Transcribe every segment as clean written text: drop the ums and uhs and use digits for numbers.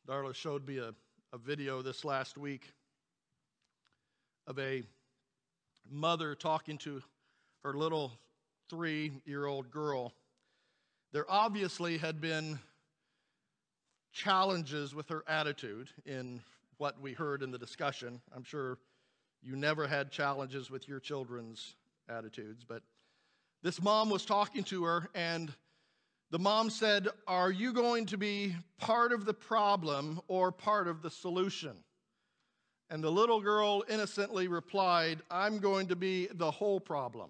Darla showed me a video this last week of a mother talking to her little 3-year-old girl. There obviously had been challenges with her attitude in what we heard in the discussion. I'm sure you never had challenges with your children's attitudes, but this mom was talking to her, and the mom said, "Are you going to be part of the problem or part of the solution?" And the little girl innocently replied, "I'm going to be the whole problem."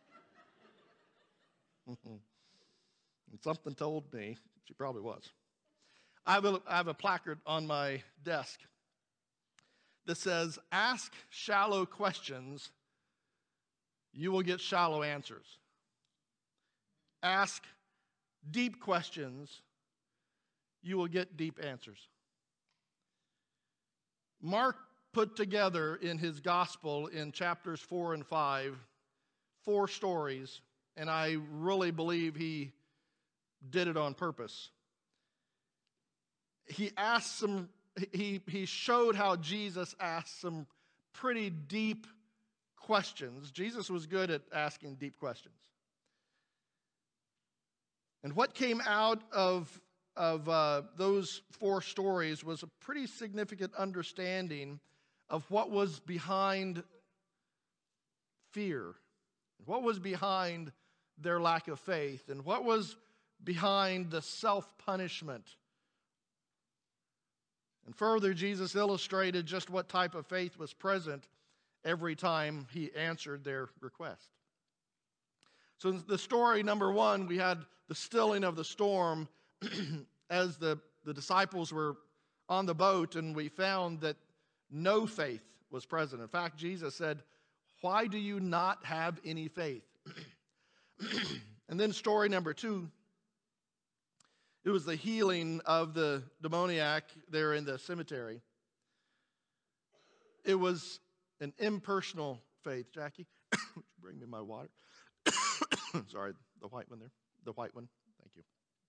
And something told me she probably was. I have a placard on my desk that says, "Ask shallow questions, you will get shallow answers. Ask deep questions, you will get deep answers." Mark put together in his gospel in chapters 4 and 5, 4 stories, and I really believe he did it on purpose. He showed how Jesus asked some pretty deep questions. Jesus was good at asking deep questions. And what came out of those 4 stories was a pretty significant understanding of what was behind fear, what was behind their lack of faith, and what was behind the self-punishment. And further, Jesus illustrated just what type of faith was present every time he answered their request. So in the story number 1, we had the stilling of the storm as the disciples were on the boat, and we found that no faith was present. In fact, Jesus said, "Why do you not have any faith?" And then story number 2, it was the healing of the demoniac there in the cemetery. It was an impersonal faith. Jackie, would you bring me my water? Sorry, the white one there. The white one. Thank you.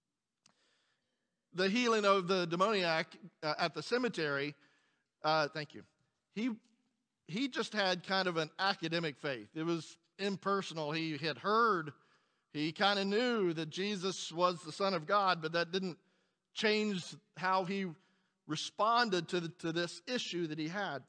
The healing of the demoniac at the cemetery. Thank you. He just had kind of an academic faith. It was impersonal. He had heard, he kind of knew that Jesus was the Son of God, but that didn't change how he responded to this issue that he had.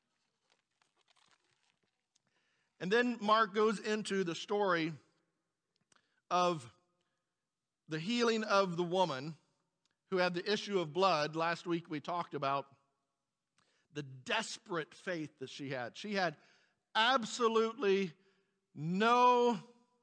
And then Mark goes into the story of the healing of the woman who had the issue of blood. Last week we talked about the desperate faith that she had. She had absolutely no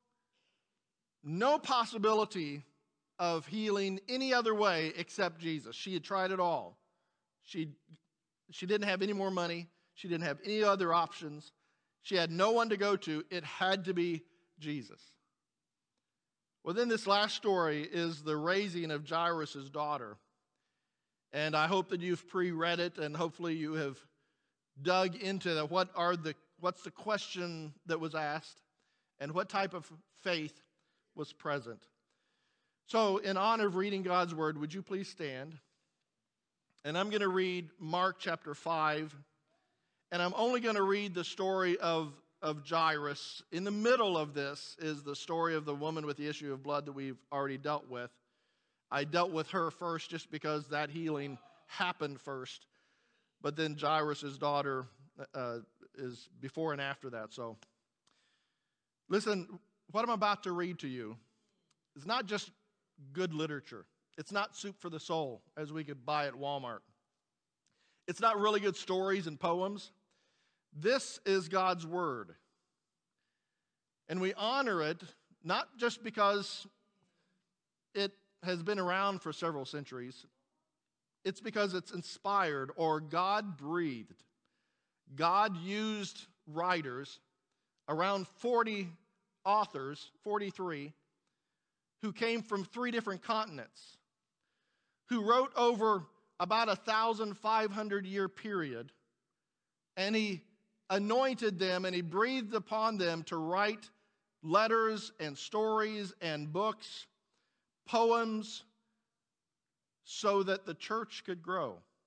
possibility of healing any other way except Jesus. She had tried it all. She didn't have any more money. She didn't have any other options. She had no one to go to. It had to be Jesus. Well, then this last story is the raising of Jairus' daughter. And I hope that you've pre-read it, and hopefully you have dug into what's the question that was asked and what type of faith was present. So in honor of reading God's word, would you please stand? And I'm going to read Mark chapter 5, and I'm only going to read the story of Jairus. In the middle of this is the story of the woman with the issue of blood that we've already dealt with. I dealt with her first just because that healing happened first. But then Jairus' daughter is before and after that. So listen, what I'm about to read to you is not just good literature. It's not soup for the soul as we could buy at Walmart. It's not really good stories and poems. This is God's word. And we honor it not just because it has been around for several centuries. It's because it's inspired or God-breathed. God used writers, around 40 authors, 43, who came from 3 different continents, who wrote over about 1,500-year period, and he anointed them and he breathed upon them to write letters and stories and books, poems, so that the church could grow.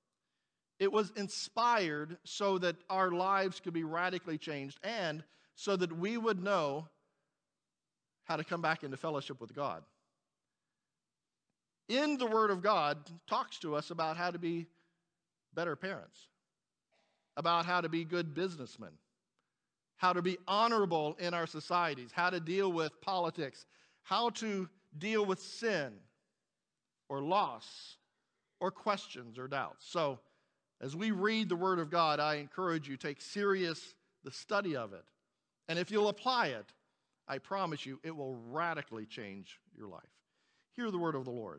It was inspired so that our lives could be radically changed and so that we would know how to come back into fellowship with God. In the Word of God talks to us about how to be better parents, about how to be good businessmen, how to be honorable in our societies, how to deal with politics, how to deal with sin or loss or questions or doubts. So, as we read the Word of God, I encourage you, take serious the study of it. And if you'll apply it, I promise you, it will radically change your life. Hear the word of the Lord.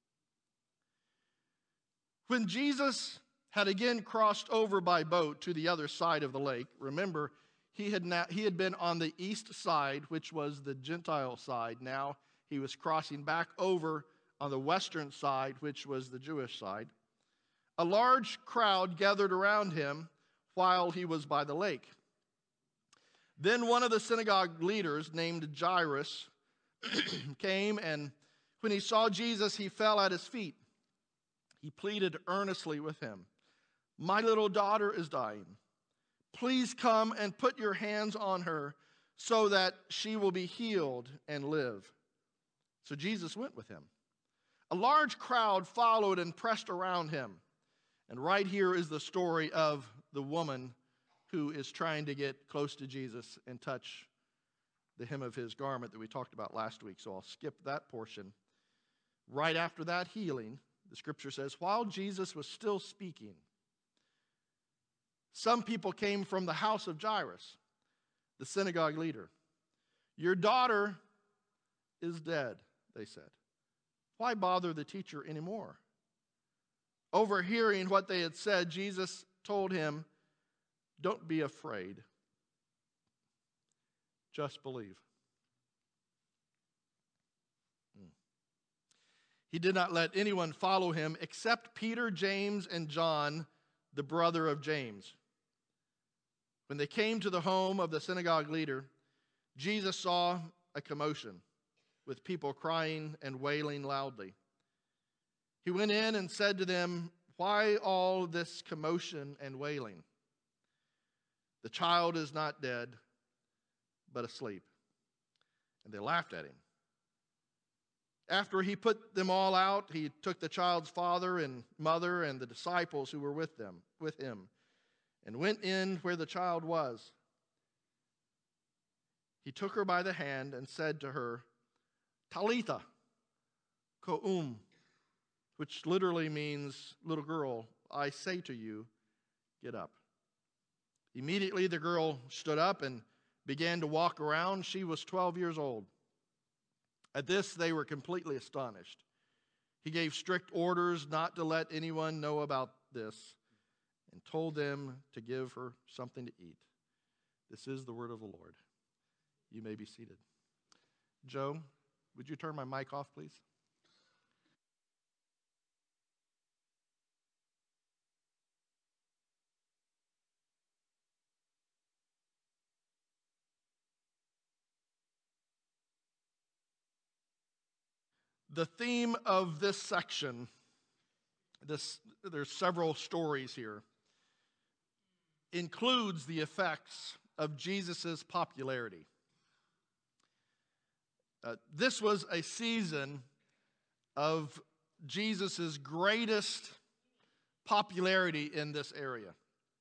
When Jesus had again crossed over by boat to the other side of the lake, remember, he had been on the east side, which was the Gentile side. Now he was crossing back over on the western side, which was the Jewish side. A large crowd gathered around him while he was by the lake. Then one of the synagogue leaders, named Jairus, came, and when he saw Jesus, he fell at his feet. He pleaded earnestly with him, "My little daughter is dying. Please come and put your hands on her so that she will be healed and live." So Jesus went with him. A large crowd followed and pressed around him. And right here is the story of the woman who is trying to get close to Jesus and touch the hem of his garment that we talked about last week. So I'll skip that portion. Right after that healing, the scripture says, while Jesus was still speaking, some people came from the house of Jairus, the synagogue leader. "Your daughter is dead," they said. "Why bother the teacher anymore?" Overhearing what they had said, Jesus told him, "Don't be afraid. Just believe." He did not let anyone follow him except Peter, James, and John, the brother of James. When they came to the home of the synagogue leader, Jesus saw a commotion with people crying and wailing loudly. He went in and said to them, "Why all this commotion and wailing? The child is not dead, but asleep." And they laughed at him. After he put them all out, he took the child's father and mother and the disciples who were with him, and went in where the child was. He took her by the hand and said to her, "Talitha koum," which literally means, "Little girl, I say to you, get up." Immediately the girl stood up and began to walk around. She was 12 years old. At this, they were completely astonished. He gave strict orders not to let anyone know about this and told them to give her something to eat. This is the word of the Lord. You may be seated. Joe, would you turn my mic off, please? The theme of this section, there's several stories here, includes the effects of Jesus' popularity. This was a season of Jesus' greatest popularity in this area.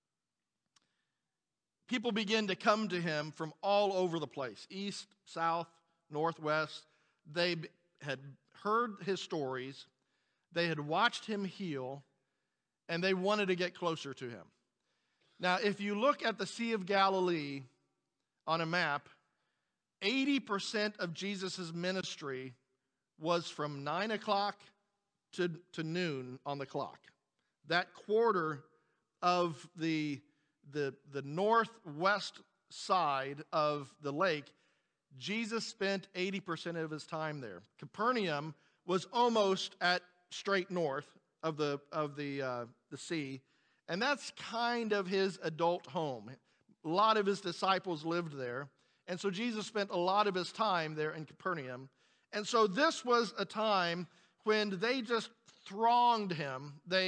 People began to come to him from all over the place, east, south, northwest. They had heard his stories, they had watched him heal, and they wanted to get closer to him. Now, if you look at the Sea of Galilee on a map, 80% of Jesus' ministry was from 9 o'clock to noon on the clock. That quarter of the northwest side of the lake, Jesus spent 80% of his time there. Capernaum was almost at straight north of the sea, and that's kind of his adult home. A lot of his disciples lived there, and so Jesus spent a lot of his time there in Capernaum. And so this was a time when they just thronged him. They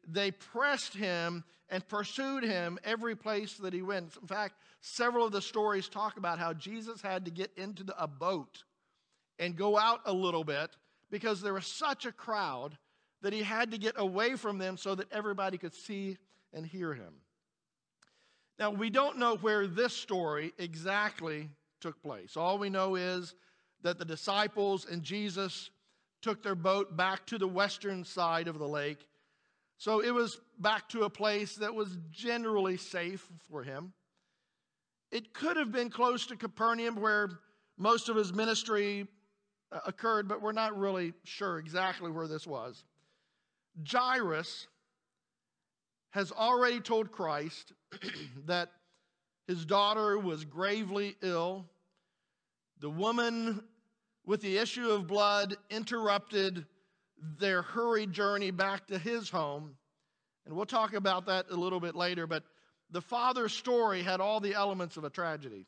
they pressed him and pursued him every place that he went. In fact, several of the stories talk about how Jesus had to get into a boat and go out a little bit because there was such a crowd that he had to get away from them so that everybody could see and hear him. Now, we don't know where this story exactly took place. All we know is that the disciples and Jesus took their boat back to the western side of the lake. So it was back to a place that was generally safe for him. It could have been close to Capernaum where most of his ministry occurred, but we're not really sure exactly where this was. Jairus has already told Christ that his daughter was gravely ill. The woman with the issue of blood interrupted their hurried journey back to his home. And we'll talk about that a little bit later, but the father's story had all the elements of a tragedy.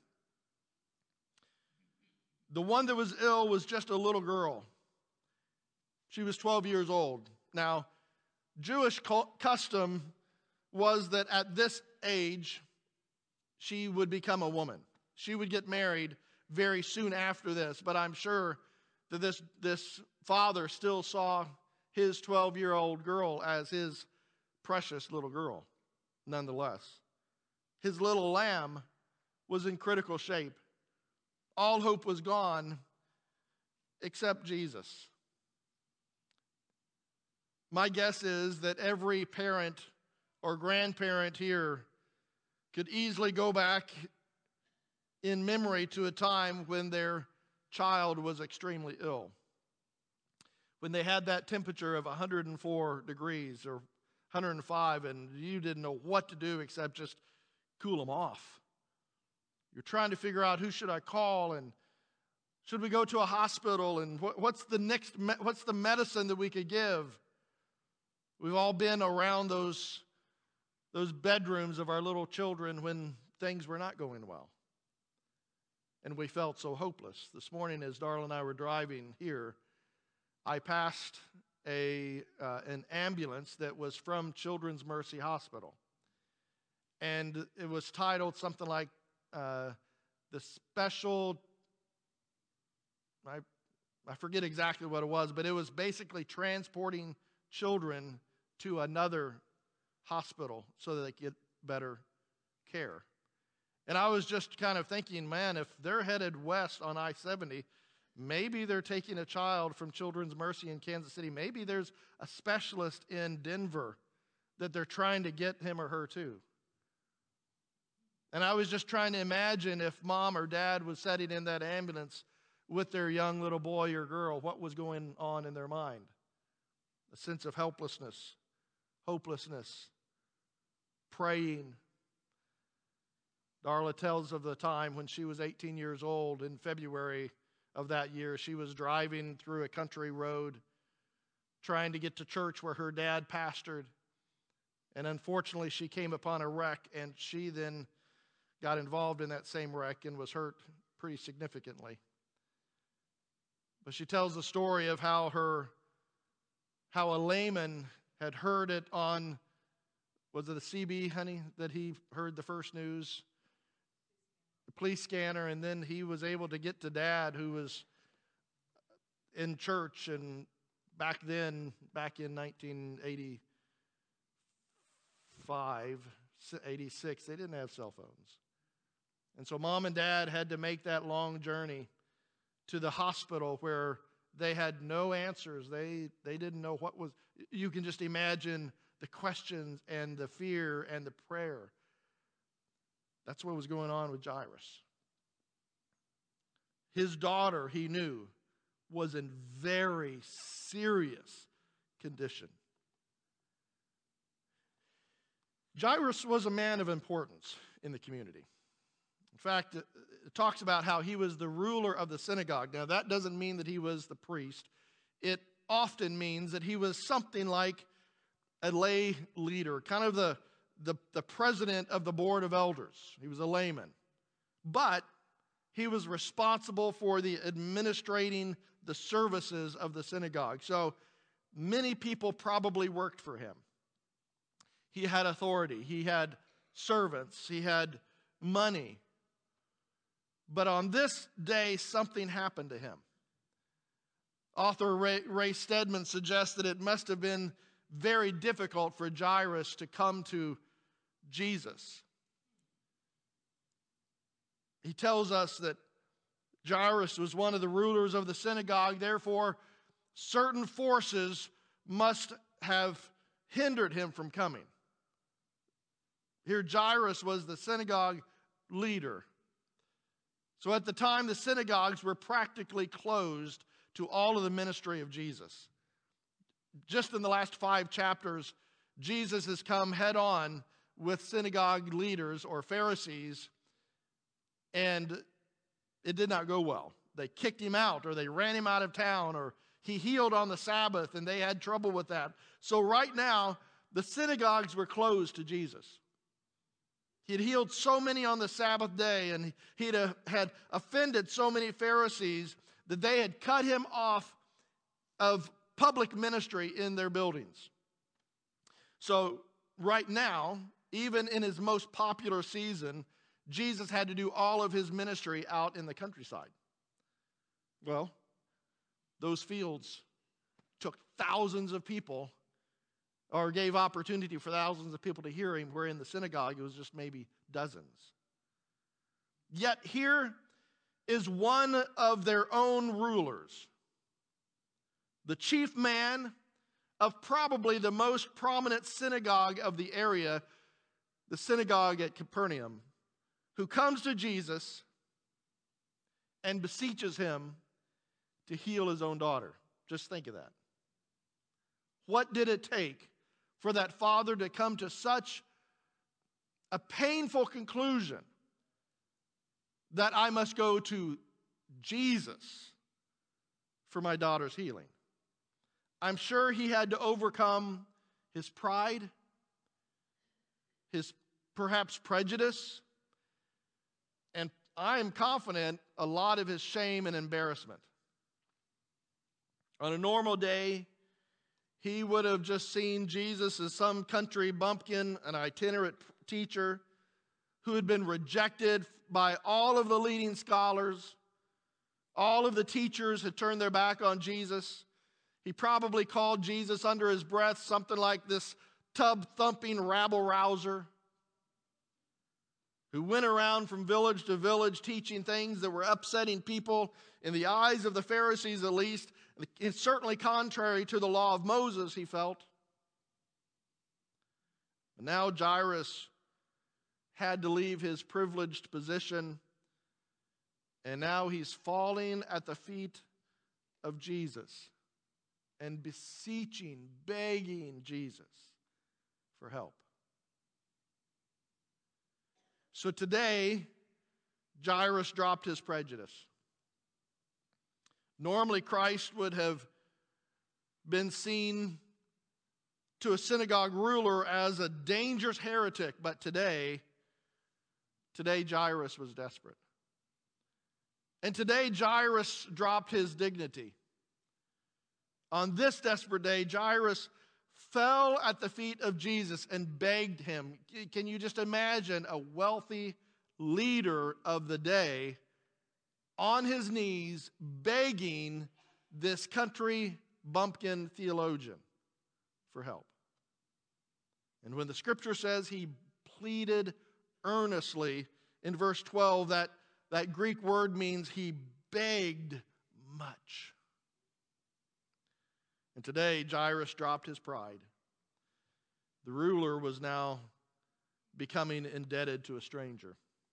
The one that was ill was just a little girl. She was 12 years old. Now, Jewish custom was that at this age, she would become a woman. She would get married very soon after this, but I'm sure that this father still saw his 12-year-old girl as his precious little girl, nonetheless. His little lamb was in critical shape. All hope was gone except Jesus. My guess is that every parent or grandparent here could easily go back in memory to a time when their child was extremely ill. When they had that temperature of 104 degrees or 105 and you didn't know what to do except just cool them off. You're trying to figure out who should I call and should we go to a hospital and what's the medicine that we could give? We've all been around those bedrooms of our little children when things were not going well. And we felt so hopeless. This morning as Darla and I were driving here, I passed an ambulance that was from Children's Mercy Hospital. And it was titled something like the special, I forget exactly what it was, but it was basically transporting children to another hospital so that they could get better care. And I was just kind of thinking, man, if they're headed west on I-70, maybe they're taking a child from Children's Mercy in Kansas City. Maybe there's a specialist in Denver that they're trying to get him or her to. And I was just trying to imagine if mom or dad was sitting in that ambulance with their young little boy or girl, what was going on in their mind? A sense of helplessness, hopelessness, praying. Darla tells of the time when she was 18 years old in February of that year. She was driving through a country road trying to get to church where her dad pastored. And unfortunately, she came upon a wreck, and she then got involved in that same wreck and was hurt pretty significantly. But she tells the story of how a layman had heard it on, was it a CB, honey, that he heard the first news? The police scanner, and then he was able to get to Dad, who was in church, and back in 1985, 86, they didn't have cell phones. And so Mom and Dad had to make that long journey to the hospital where they had no answers. They didn't know what was. You can just imagine the questions and the fear and the prayer. That's what was going on with Jairus. His daughter, he knew, was in very serious condition. Jairus was a man of importance in the community. In fact, it talks about how he was the ruler of the synagogue. Now, that doesn't mean that he was the priest. It often means that he was something like a lay leader, kind of the president of the board of elders. He was a layman. But he was responsible for the administrating the services of the synagogue. So many people probably worked for him. He had authority. He had servants. He had money. But on this day, something happened to him. Author Ray Stedman suggests that it must have been very difficult for Jairus to come to Jesus. He tells us that Jairus was one of the rulers of the synagogue. Therefore, certain forces must have hindered him from coming. Here, Jairus was the synagogue leader. So at the time, the synagogues were practically closed to all of the ministry of Jesus. Just in the last 5 chapters, Jesus has come head on with synagogue leaders or Pharisees, and it did not go well. They kicked him out, or they ran him out of town, or he healed on the Sabbath, and they had trouble with that. So right now, the synagogues were closed to Jesus. He had healed so many on the Sabbath day, and he had offended so many Pharisees that they had cut him off of public ministry in their buildings. So right now, even in his most popular season, Jesus had to do all of his ministry out in the countryside. Well, those fields took thousands of people, or gave opportunity for thousands of people to hear him, where in the synagogue it was just maybe dozens. Yet here is one of their own rulers, the chief man of probably the most prominent synagogue of the area, the synagogue at Capernaum, who comes to Jesus and beseeches him to heal his own daughter. Just think of that. What did it take for that father to come to such a painful conclusion that I must go to Jesus for my daughter's healing? I'm sure he had to overcome his pride, his perhaps prejudice, and I am confident a lot of his shame and embarrassment. On a normal day, he would have just seen Jesus as some country bumpkin, an itinerant teacher who had been rejected by all of the leading scholars. All of the teachers had turned their back on Jesus. He probably called Jesus under his breath something like this tub-thumping rabble-rouser who went around from village to village teaching things that were upsetting people in the eyes of the Pharisees at least. It's certainly contrary to the law of Moses, he felt. But now Jairus had to leave his privileged position, and now he's falling at the feet of Jesus and beseeching, begging Jesus for help. So today, Jairus dropped his prejudice. Normally, Christ would have been seen to a synagogue ruler as a dangerous heretic, but today Jairus was desperate. And today, Jairus dropped his dignity. On this desperate day, Jairus fell at the feet of Jesus and begged him. Can you just imagine a wealthy leader of the day on his knees begging this country bumpkin theologian for help? And when the scripture says he pleaded earnestly, in verse 12, that Greek word means he begged much. And today, Jairus dropped his pride. The ruler was now becoming indebted to a stranger.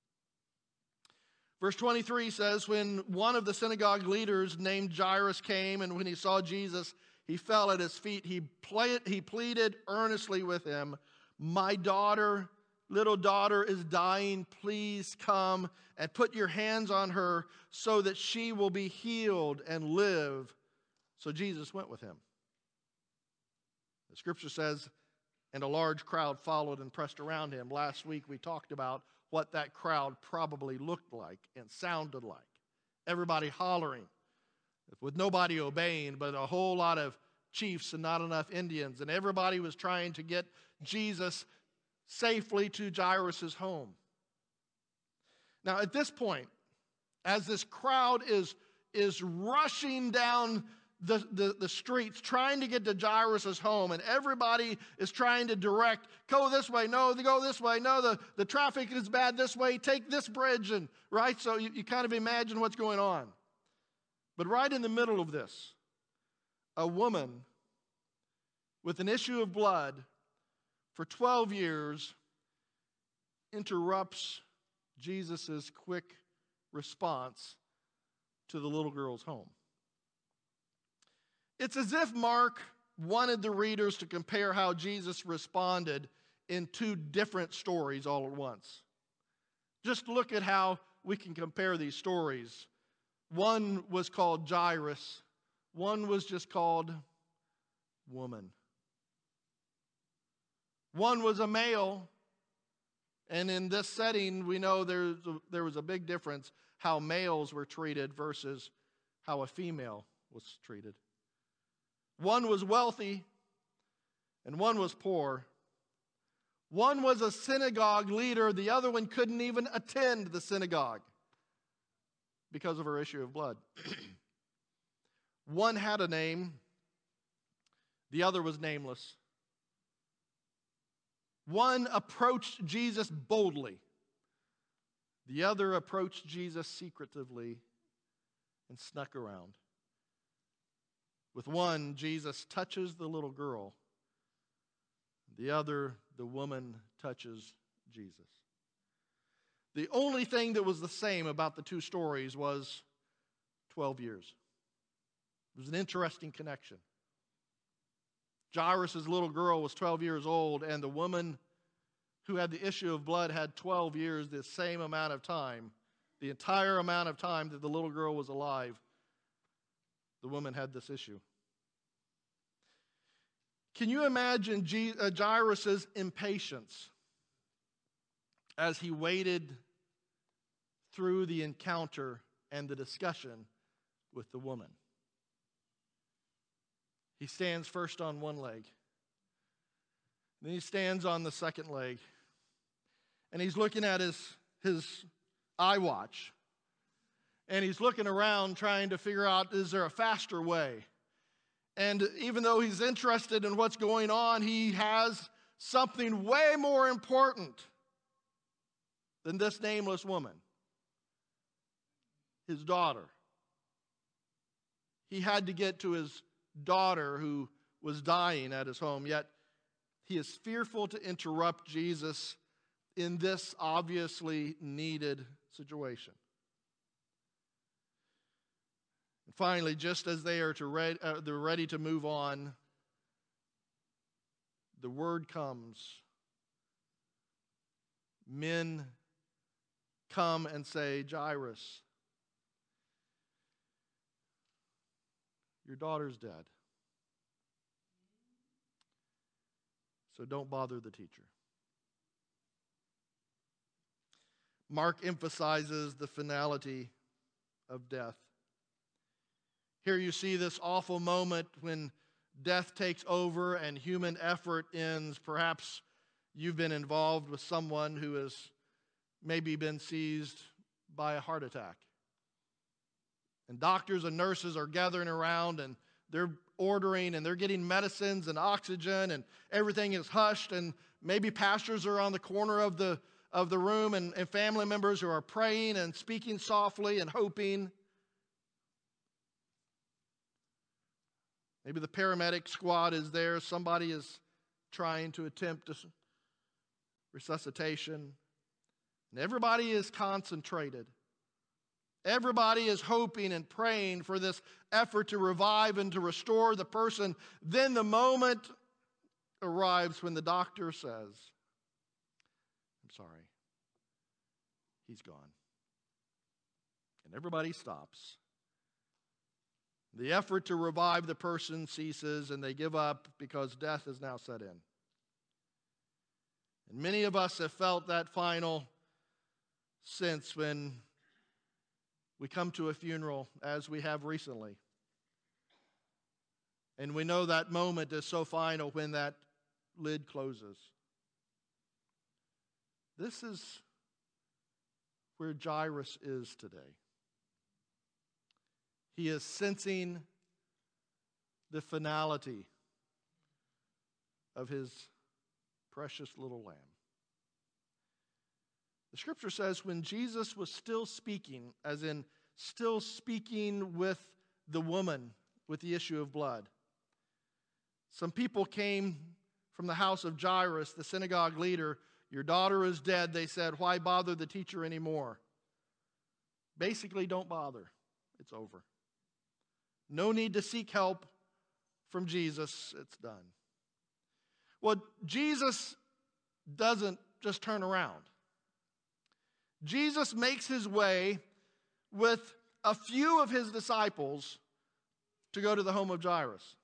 Verse 23 says, when one of the synagogue leaders named Jairus came, and when he saw Jesus, he fell at his feet. He pleaded earnestly with him, "My little daughter is dying. Please come and put your hands on her so that she will be healed and live." So Jesus went with him. The scripture says, and a large crowd followed and pressed around him. Last week we talked about what that crowd probably looked like and sounded like. Everybody hollering, with nobody obeying, but a whole lot of chiefs and not enough Indians. And everybody was trying to get Jesus safely to Jairus' home. Now, at this point, as this crowd is rushing down the streets trying to get to Jairus' home, and everybody is trying to direct, go this way, no, go this way, no, the traffic is bad this way, take this bridge, and right? So you kind of imagine what's going on. But right in the middle of this, a woman with an issue of blood for 12 years interrupts Jesus' quick response to the little girl's home. It's as if Mark wanted the readers to compare how Jesus responded in two different stories all at once. Just look at how we can compare these stories. One was called Jairus. One was just called woman. One was a male. And in this setting, we know there was a big difference how males were treated versus how a female was treated. One was wealthy and one was poor. One was a synagogue leader. The other one couldn't even attend the synagogue because of her issue of blood. One had a name. The other was nameless. One approached Jesus boldly. The other approached Jesus secretively and snuck around. With one, Jesus touches the little girl. The other, the woman, touches Jesus. The only thing that was the same about the two stories was 12 years. It was an interesting connection. Jairus' little girl was 12 years old, and the woman who had the issue of blood had 12 years, the same amount of time. The entire amount of time that the little girl was alive, the woman had this issue. Can you imagine Jairus' impatience as he waited through the encounter and the discussion with the woman? He stands first on one leg. Then he stands on the second leg. And he's looking at his iWatch. And he's looking around trying to figure out, is there a faster way? And even though he's interested in what's going on, he has something way more important than this nameless woman. His daughter. He had to get to his daughter who was dying at his home, yet he is fearful to interrupt Jesus in this obviously needed situation. And finally, just as they are they're ready to move on, the word comes. Men come and say, Jairus, your daughter's dead. So don't bother the teacher. Mark emphasizes the finality of death. Here you see this awful moment when death takes over and human effort ends. Perhaps you've been involved with someone who has maybe been seized by a heart attack. And doctors and nurses are gathering around and they're ordering and they're getting medicines and oxygen and everything is hushed, and maybe pastors are on the corner of the room and family members who are praying and speaking softly and hoping. Maybe the paramedic squad is there. Somebody is trying to attempt resuscitation. And everybody is concentrated. Everybody is hoping and praying for this effort to revive and to restore the person. Then the moment arrives when the doctor says, I'm sorry, he's gone. And everybody stops. The effort to revive the person ceases and they give up because death has now set in. And many of us have felt that final sense when we come to a funeral, as we have recently. And we know that moment is so final when that lid closes. This is where Jairus is today. He is sensing the finality of his precious little lamb. The scripture says when Jesus was still speaking, as in still speaking with the woman with the issue of blood, some people came from the house of Jairus, the synagogue leader. Your daughter is dead, they said. Why bother the teacher anymore? Basically, don't bother. It's over. No need to seek help from Jesus. It's done. Well, Jesus doesn't just turn around. Jesus makes his way with a few of his disciples to go to the home of Jairus.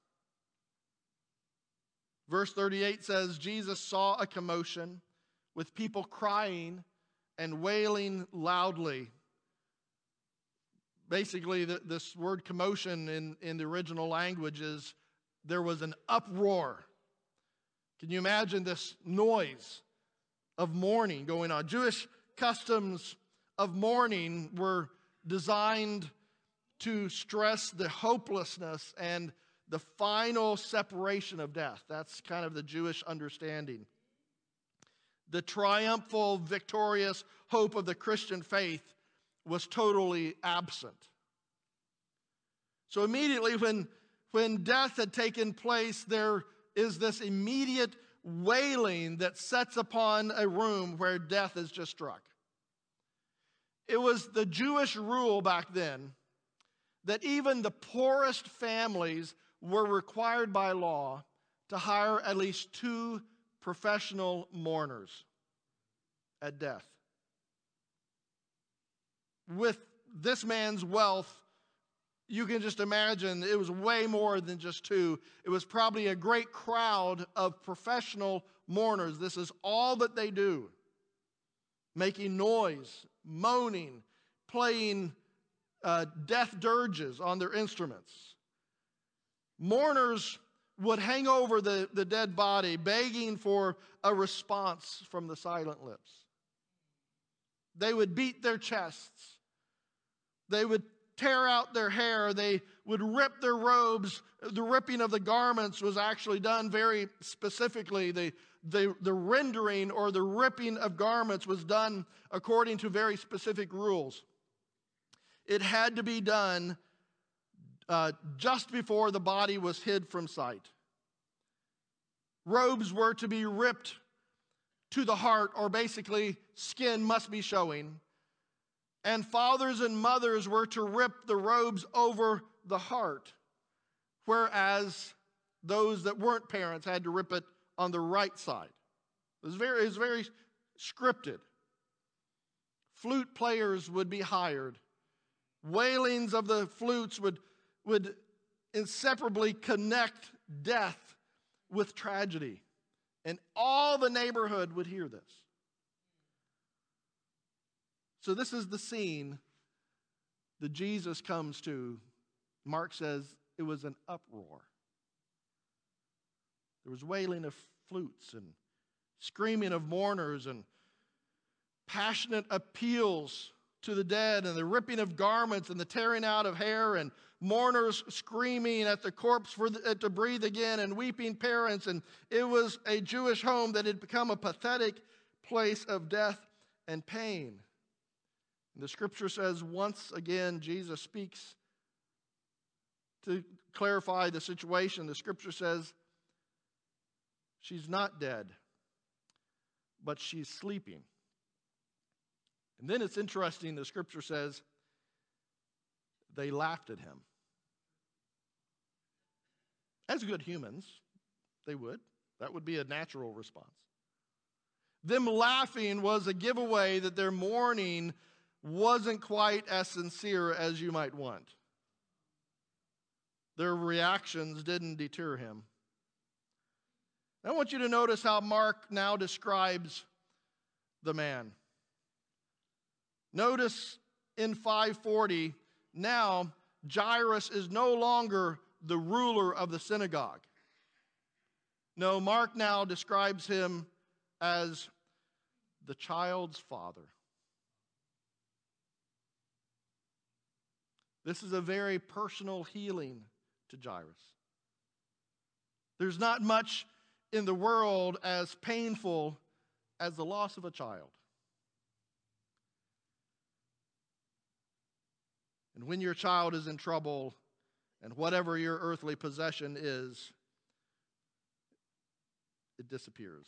Verse 38 says, Jesus saw a commotion with people crying and wailing loudly. Basically, this word commotion in the original language is there was an uproar. Can you imagine this noise of mourning going on? Jewish customs of mourning were designed to stress the hopelessness and the final separation of death. That's kind of the Jewish understanding. The triumphal, victorious hope of the Christian faith was totally absent. So immediately when death had taken place, there is this immediate wailing that sets upon a room where death is just struck. It was the Jewish rule back then that even the poorest families were required by law to hire at least 2 professional mourners at death. With this man's wealth, you can just imagine it was way more than just 2. It was probably a great crowd of professional mourners. This is all that they do. Making noise, moaning, playing death dirges on their instruments. Mourners would hang over the dead body, begging for a response from the silent lips. They would beat their chests. They would tear out their hair. They would rip their robes. The ripping of the garments was actually done very specifically. The rendering or the ripping of garments was done according to very specific rules. It had to be done just before the body was hid from sight. Robes were to be ripped to the heart, or basically skin must be showing. And fathers and mothers were to rip the robes over the heart, whereas those that weren't parents had to rip it on the right side. It was very scripted. Flute players would be hired. Wailings of the flutes would inseparably connect death with tragedy. And all the neighborhood would hear this. So this is the scene that Jesus comes to. Mark says it was an uproar. There was wailing of flutes and screaming of mourners and passionate appeals to the dead and the ripping of garments and the tearing out of hair and mourners screaming at the corpse for it to breathe again and weeping parents. And it was a Jewish home that had become a pathetic place of death and pain. And the scripture says once again Jesus speaks to clarify the situation. The scripture says she's not dead, but she's sleeping. And then it's interesting, the scripture says they laughed at him. As good humans, they would. That would be a natural response. Them laughing was a giveaway that their mourning wasn't quite as sincere as you might want. Their reactions didn't deter him. I want you to notice how Mark now describes the man. Notice in 540, now Jairus is no longer the ruler of the synagogue. No, Mark now describes him as the child's father. This is a very personal healing to Jairus. There's not much in the world as painful as the loss of a child. And when your child is in trouble, and whatever your earthly possession is, it disappears.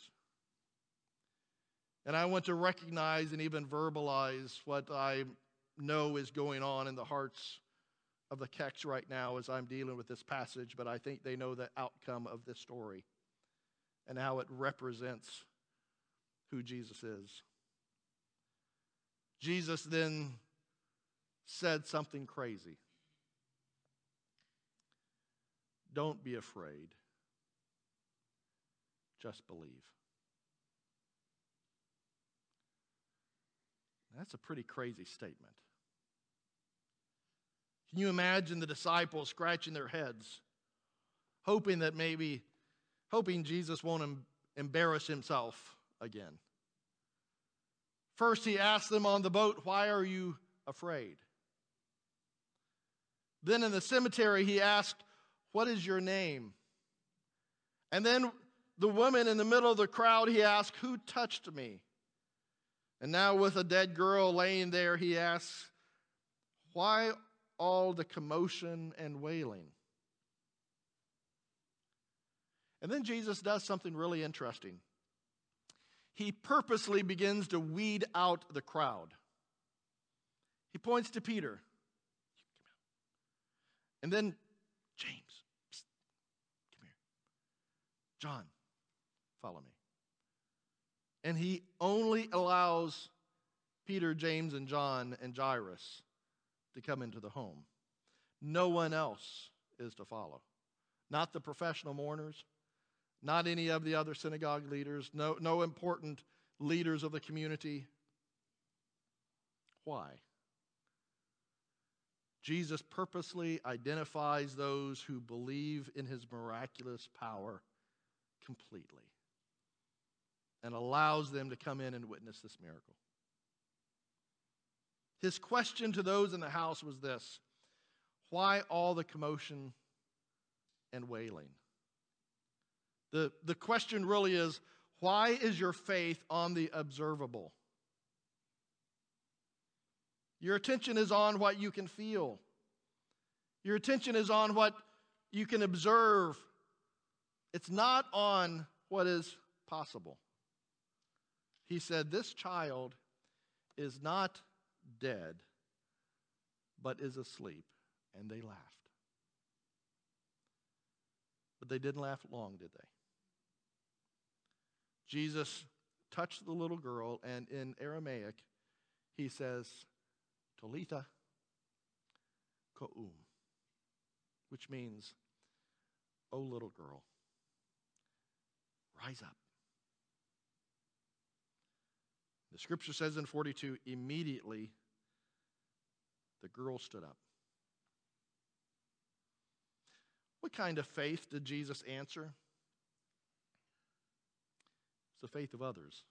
And I want to recognize and even verbalize what I know is going on in the hearts of the Keks right now as I'm dealing with this passage, but I think they know the outcome of this story and how it represents who Jesus is. Jesus then said something crazy. Don't be afraid. Just believe. That's a pretty crazy statement. Can you imagine the disciples scratching their heads, hoping Jesus won't embarrass himself again? First, he asked them on the boat, "Why are you afraid?" Then in the cemetery, he asked, "What is your name?" And then the woman in the middle of the crowd, he asked, "Who touched me?" And now with a dead girl laying there, he asks, "Why all the commotion and wailing?" And then Jesus does something really interesting. He purposely begins to weed out the crowd. He points to Peter. And then James, psst, come here. John, follow me. And he only allows Peter, James, and John and Jairus to come into the home. No one else is to follow. Not the professional mourners, not any of the other synagogue leaders, no important leaders of the community. Why? Jesus purposely identifies those who believe in his miraculous power completely and allows them to come in and witness this miracle. His question to those in the house was this: why all the commotion and wailing? The question really is, why is your faith on the observable? Your attention is on what you can feel. Your attention is on what you can observe. It's not on what is possible. He said, "This child is not dead, but is asleep." And they laughed. But they didn't laugh long, did they? Jesus touched the little girl, and in Aramaic, he says, "Talitha koum," which means, "O little girl, rise up." The scripture says in 42, immediately the girl stood up. What kind of faith did Jesus answer? It's the faith of others.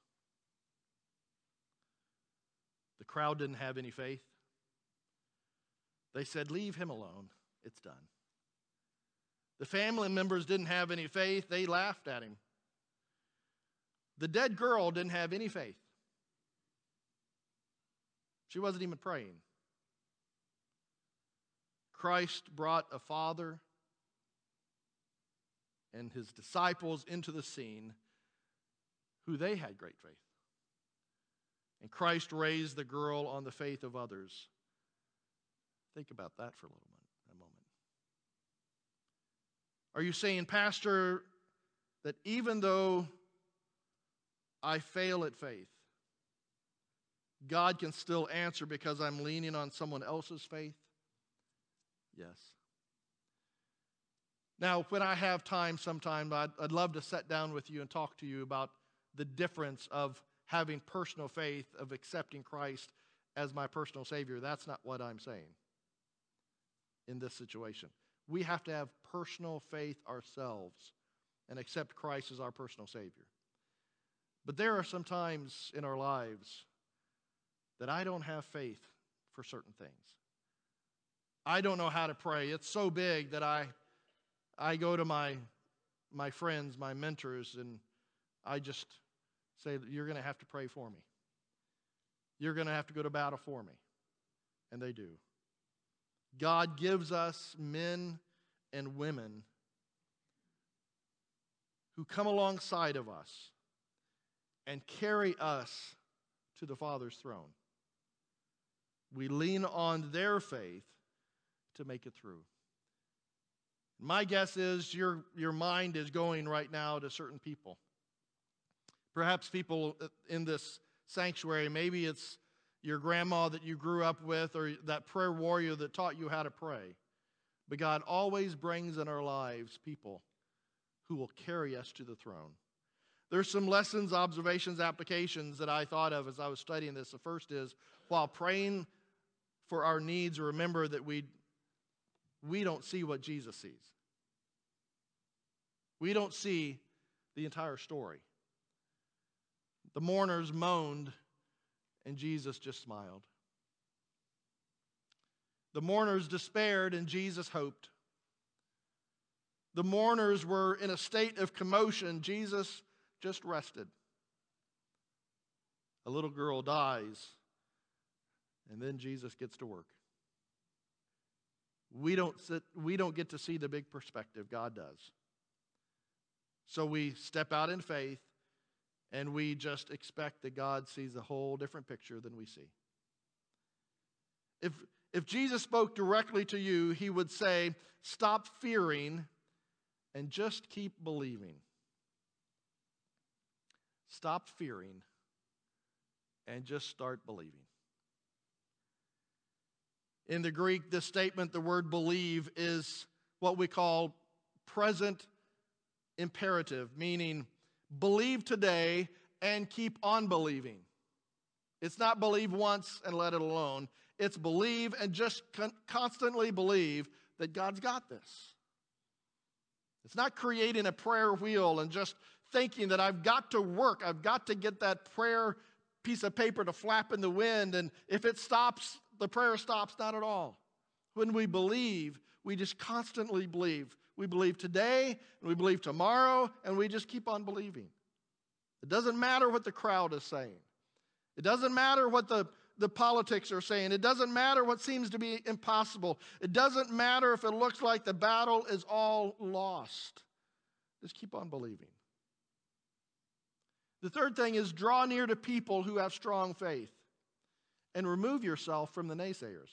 The crowd didn't have any faith. They said, "Leave him alone. It's done." The family members didn't have any faith. They laughed at him. The dead girl didn't have any faith. She wasn't even praying. Christ brought a father and his disciples into the scene who they had great faith. And Christ raised the girl on the faith of others. Think about that for a moment. Are you saying, "Pastor, that even though I fail at faith, God can still answer because I'm leaning on someone else's faith?" Yes. Now, when I have time sometime, I'd love to sit down with you and talk to you about the difference of having personal faith, of accepting Christ as my personal Savior. That's not what I'm saying in this situation. We have to have personal faith ourselves and accept Christ as our personal Savior. But there are some times in our lives that I don't have faith for certain things. I don't know how to pray. It's so big that I go to my friends, my mentors, and I just say, you're going to have to pray for me. You're going to have to go to battle for me. And they do. God gives us men and women who come alongside of us and carry us to the Father's throne. We lean on their faith to make it through. My guess is your mind is going right now to certain people. Perhaps people in this sanctuary, maybe it's your grandma that you grew up with or that prayer warrior that taught you how to pray. But God always brings in our lives people who will carry us to the throne. There's some lessons, observations, applications that I thought of as I was studying this. The first is, while praying for our needs, remember that we don't see what Jesus sees. We don't see the entire story. The mourners moaned, and Jesus just smiled. The mourners despaired, and Jesus hoped. The mourners were in a state of commotion. Jesus just rested. A little girl dies, and then Jesus gets to work. We don't get to see the big perspective. God does. So we step out in faith, and we just expect that God sees a whole different picture than we see. If Jesus spoke directly to you, he would say, stop fearing and just keep believing. Stop fearing and just start believing. In the Greek, this statement, the word believe, is what we call present imperative, meaning believe today and keep on believing. It's not believe once and let it alone. It's believe and just constantly believe that God's got this. It's not creating a prayer wheel and just thinking that I've got to work. I've got to get that prayer piece of paper to flap in the wind, and if it stops, the prayer stops. Not at all. When we believe, we just constantly believe. We believe today, and we believe tomorrow, and we just keep on believing. It doesn't matter what the crowd is saying. It doesn't matter what the politics are saying. It doesn't matter what seems to be impossible. It doesn't matter if it looks like the battle is all lost. Just keep on believing. The third thing is draw near to people who have strong faith and remove yourself from the naysayers.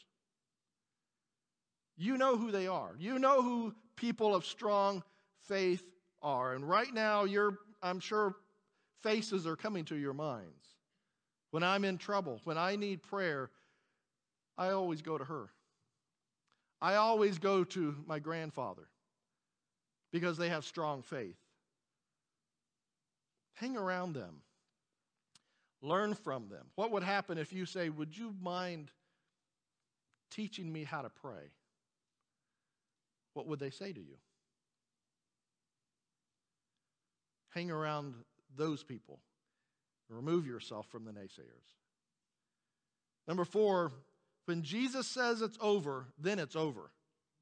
You know who they are. You know who people of strong faith are. And right now, I'm sure faces are coming to your minds. When I'm in trouble, when I need prayer, I always go to her. I always go to my grandfather because they have strong faith. Hang around them. Learn from them. What would happen if you say, would you mind teaching me how to pray? What would they say to you? Hang around those people. Remove yourself from the naysayers. Number 4, when Jesus says it's over, then it's over.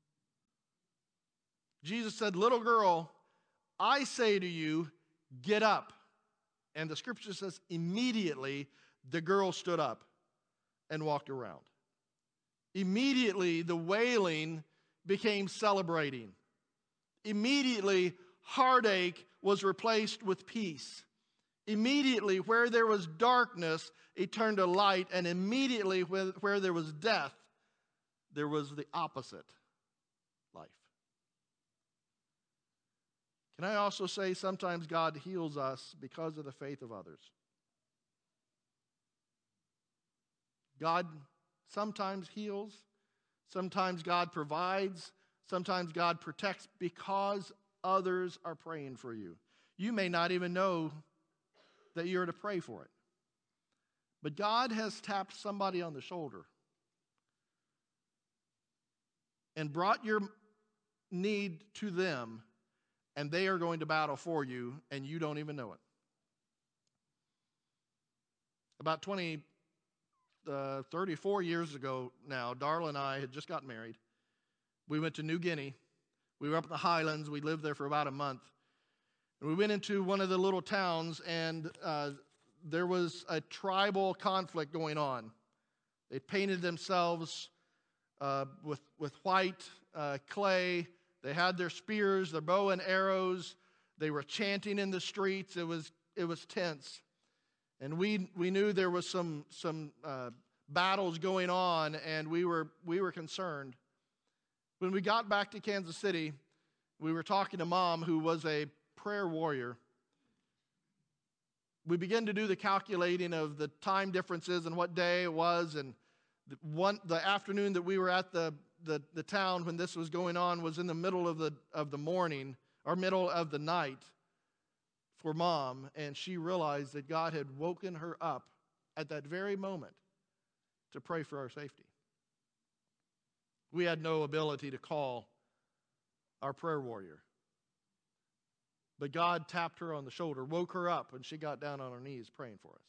Jesus said, little girl, I say to you, get up. And the scripture says immediately the girl stood up and walked around. Immediately the wailing became celebrating. Immediately heartache was replaced with peace. Immediately where there was darkness, it turned to light. And immediately where there was death, there was the opposite, life. Can I also say sometimes God heals us because of the faith of others? God sometimes heals. Sometimes God provides. Sometimes God protects because others are praying for you. You may not even know that you're to pray for it. But God has tapped somebody on the shoulder and brought your need to them, and they are going to battle for you, and you don't even know it. about 34 years ago now, Darla and I had just gotten married. We went to New Guinea. We were up in the highlands. We lived there for about a month. And we went into one of the little towns, and there was a tribal conflict going on. They painted themselves with white clay. They had their spears, their bow and arrows. They were chanting in the streets. It was tense. And we knew there was some battles going on, and we were concerned. When we got back to Kansas City, we were talking to Mom, who was a prayer warrior. We began to do the calculating of the time differences and what day it was, and the afternoon that we were at the town when this was going on was in the middle of the morning or middle of the night for Mom, and she realized that God had woken her up at that very moment to pray for our safety. We had no ability to call our prayer warrior. But God tapped her on the shoulder, woke her up, and she got down on her knees praying for us.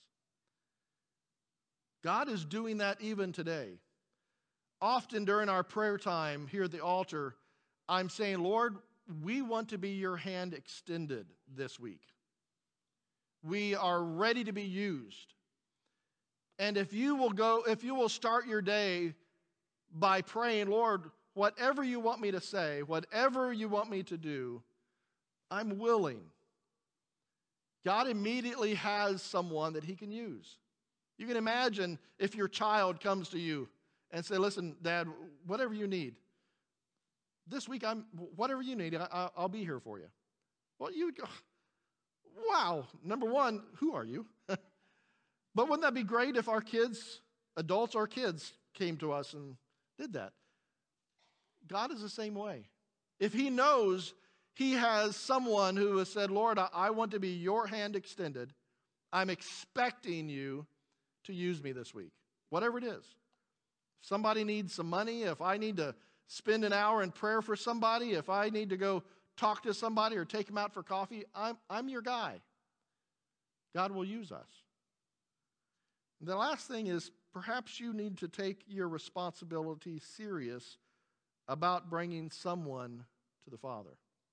God is doing that even today. Often during our prayer time here at the altar, I'm saying, Lord, we want to be your hand extended this week. We are ready to be used. And if you will start your day by praying, Lord, whatever you want me to say, whatever you want me to do, I'm willing. God immediately has someone that he can use. You can imagine if your child comes to you and say, listen, Dad, whatever you need. This week, whatever you need, I'll be here for you. Well, you go, wow, number one, who are you? But wouldn't that be great if our kids, adults or kids, came to us and did that? God is the same way. If he knows he has someone who has said, Lord, I want to be your hand extended, I'm expecting you to use me this week, whatever it is. If somebody needs some money, if I need to spend an hour in prayer for somebody, if I need to go talk to somebody or take them out for coffee, I'm your guy. God will use us. The last thing is, perhaps you need to take your responsibility serious about bringing someone to the Father.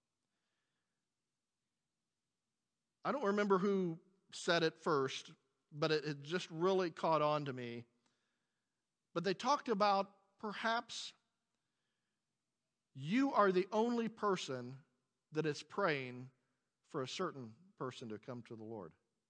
I don't remember who said it first, but it just really caught on to me. But they talked about perhaps you are the only person that is praying for a certain person to come to the Lord.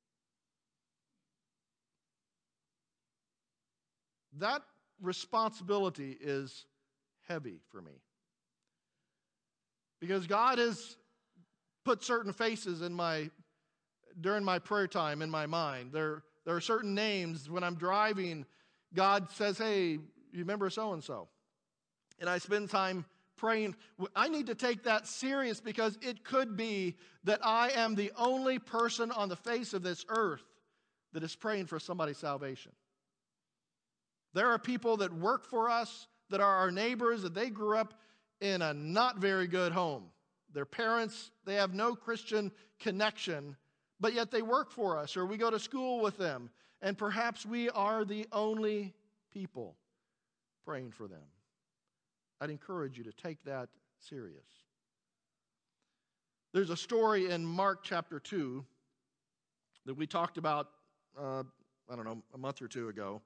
That responsibility is heavy for me. Because God has put certain faces during my prayer time in my mind. There are certain names. When I'm driving, God says, hey, you remember so-and-so? And I spend time praying. I need to take that serious because it could be that I am the only person on the face of this earth that is praying for somebody's salvation. There are people that work for us, that are our neighbors, that they grew up in a not very good home. Their parents, they have no Christian connection, but yet they work for us, or we go to school with them, and perhaps we are the only people praying for them. I'd encourage you to take that serious. There's a story in Mark chapter 2 that we talked about, a month or two ago.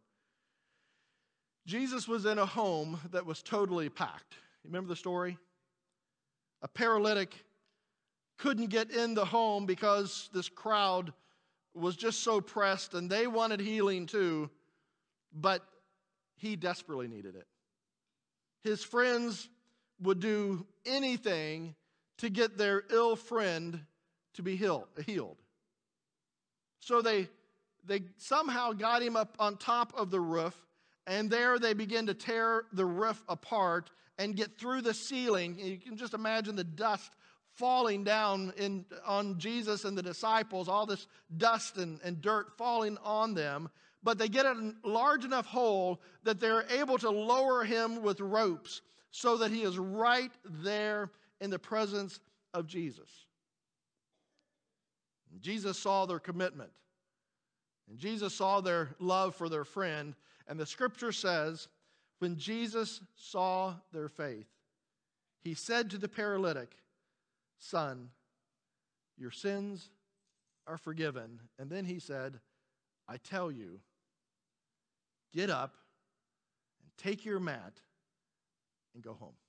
Jesus was in a home that was totally packed. You remember the story? A paralytic couldn't get in the home because this crowd was just so pressed and they wanted healing too, but he desperately needed it. His friends would do anything to get their ill friend to be healed. So they somehow got him up on top of the roof, and there they began to tear the roof apart and get through the ceiling. You can just imagine the dust falling down on Jesus and the disciples, all this dust and dirt falling on them. But they get a large enough hole that they're able to lower him with ropes so that he is right there in the presence of Jesus. Jesus saw their commitment. And Jesus saw their love for their friend, and the scripture says, when Jesus saw their faith, he said to the paralytic, "Son, your sins are forgiven." And then he said, "I tell you, get up and take your mat and go home."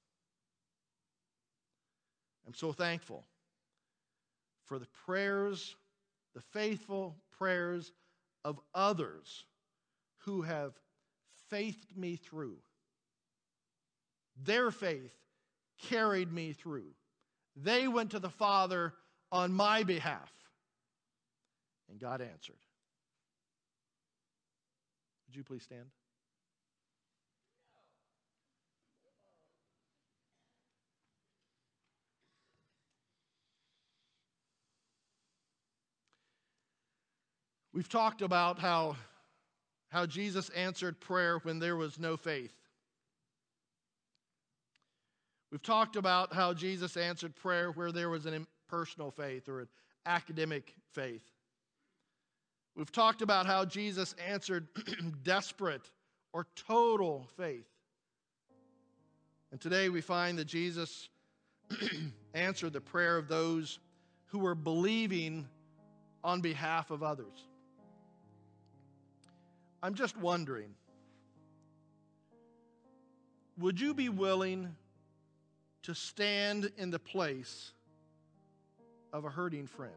I'm so thankful for the prayers, the faithful prayers of others who have faithed me through. Their faith carried me through. They went to the Father on my behalf, and God answered. Would you please stand? We've talked about how Jesus answered prayer when there was no faith. We've talked about how Jesus answered prayer where there was an impersonal faith or an academic faith. We've talked about how Jesus answered desperate or total faith. And today we find that Jesus answered the prayer of those who were believing on behalf of others. I'm just wondering, would you be willing to stand in the place of a hurting friend?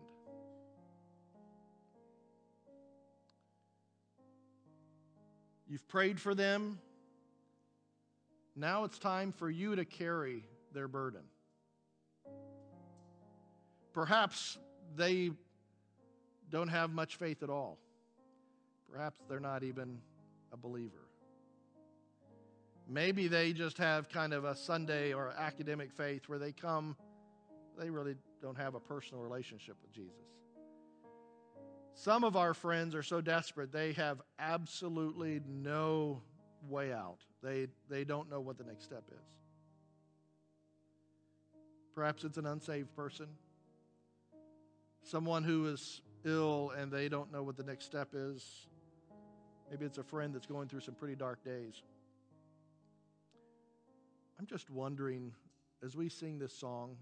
You've prayed for them. Now it's time for you to carry their burden. Perhaps they don't have much faith at all. Perhaps they're not even a believer. Maybe they just have kind of a Sunday or academic faith where they come, they really don't have a personal relationship with Jesus. Some of our friends are so desperate, they have absolutely no way out. They don't know what the next step is. Perhaps it's an unsaved person, someone who is ill and they don't know what the next step is. Maybe it's a friend that's going through some pretty dark days. I'm just wondering, as we sing this song,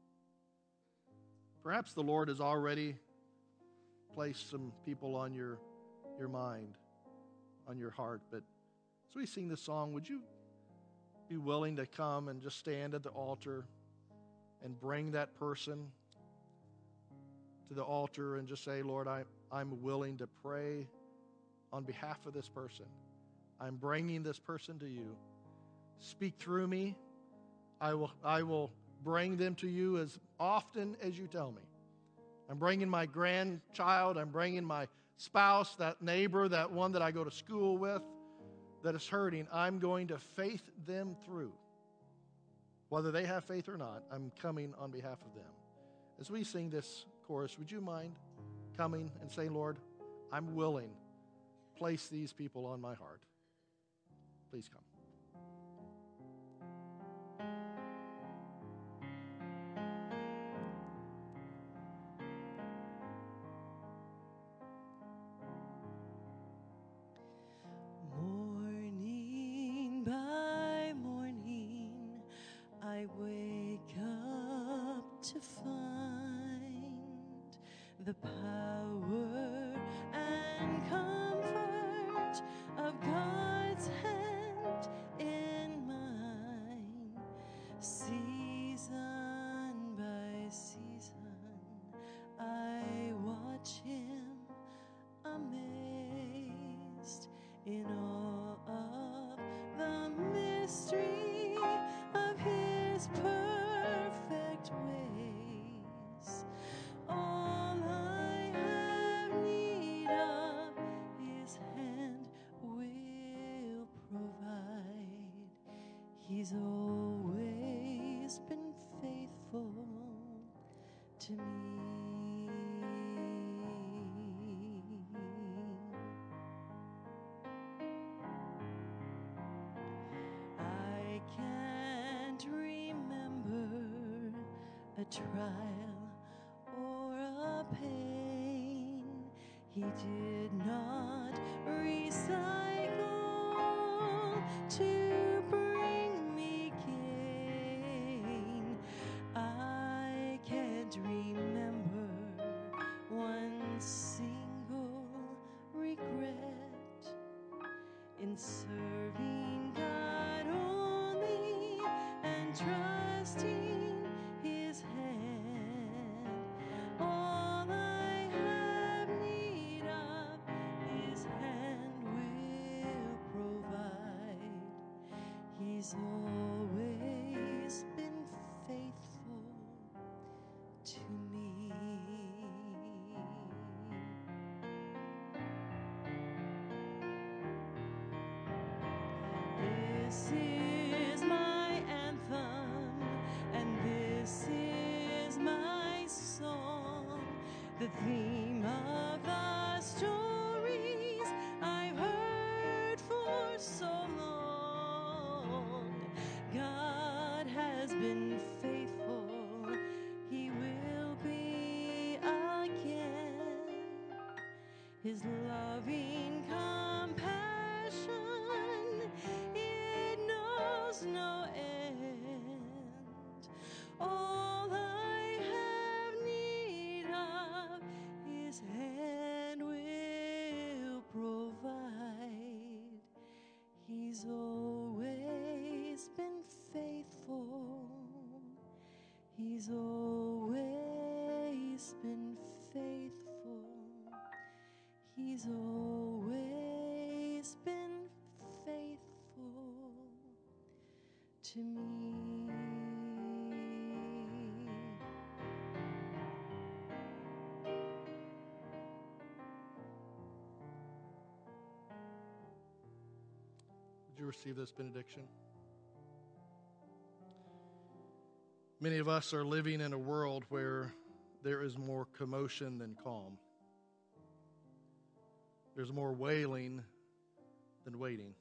perhaps the Lord has already placed some people on your mind, on your heart. But as we sing this song, would you be willing to come and just stand at the altar and bring that person to the altar and just say, "Lord, I'm willing to pray on behalf of this person. I'm bringing this person to you. Speak through me. I will bring them to you as often as you tell me. I'm bringing my grandchild. I'm bringing my spouse, that neighbor, that one that I go to school with that is hurting. I'm going to faith them through. Whether they have faith or not, I'm coming on behalf of them." As we sing this chorus, would you mind coming and saying, "Lord, I'm willing. Place these people on my heart." Please come. Morning by morning, I wake up to find the power and comfort of God's hand in mine. Season by season, I watch Him amazed in all of the mystery of His perfect ways. All I have need of, His hand will provide. He's always been faithful to me. I can't remember a trial or a pain He did not recycle to bring me gain. I can't remember one single regret in serving God only and trusting His hand. All I have need of, His hand will provide. He's always been faithful to me. This is my anthem, and this is my song, the theme of the stories I've heard for so long. God has been faithful, He will be again. His loving compassion, it knows no end. All I have need of, His hand will provide. He's always been faithful. He's always been faithful. He's always been faithful to me. Would you receive this benediction? Many of us are living in a world where there is more commotion than calm. There's more wailing than waiting.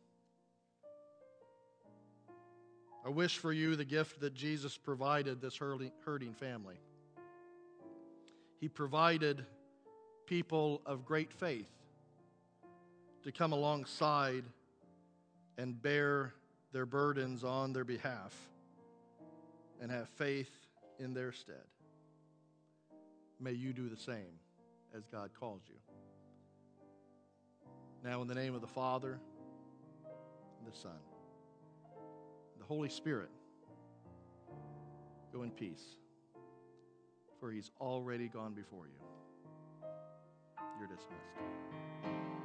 I wish for you the gift that Jesus provided this hurting family. He provided people of great faith to come alongside and bear their burdens on their behalf and have faith in their stead. May you do the same as God calls you. Now, in the name of the Father, and the Son, and the Holy Spirit, go in peace, for He's already gone before you. You're dismissed.